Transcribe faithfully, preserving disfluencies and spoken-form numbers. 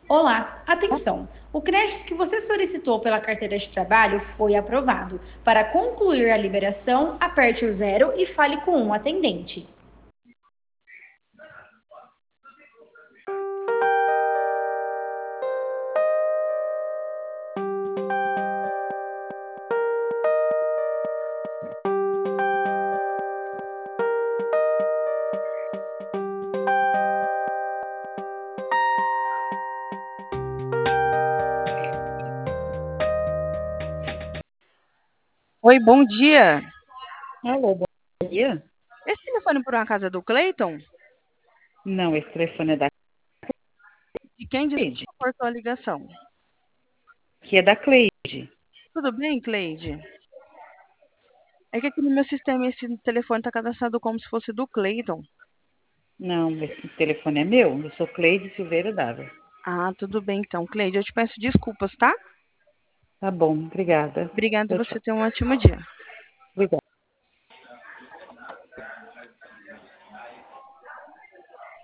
Olá, atenção! O crédito que você solicitou pela carteira de trabalho foi aprovado. Para concluir a liberação, aperte o zero e fale com um atendente. Oi, bom dia. Alô, bom dia. Esse telefone por uma casa do Cleiton? Não, esse telefone é da De quem Cleide. desculpa cortou a ligação? Que é da Cleide. Tudo bem, Cleide? É que aqui no meu sistema esse telefone está cadastrado como se fosse do Cleiton. Não, esse telefone é meu. Eu sou Cleide Silveira Dávila. Ah, tudo bem então, Cleide. Eu te peço desculpas, tá? Tá bom, obrigada. Obrigada e Tchau, você tchau. tenha um ótimo dia.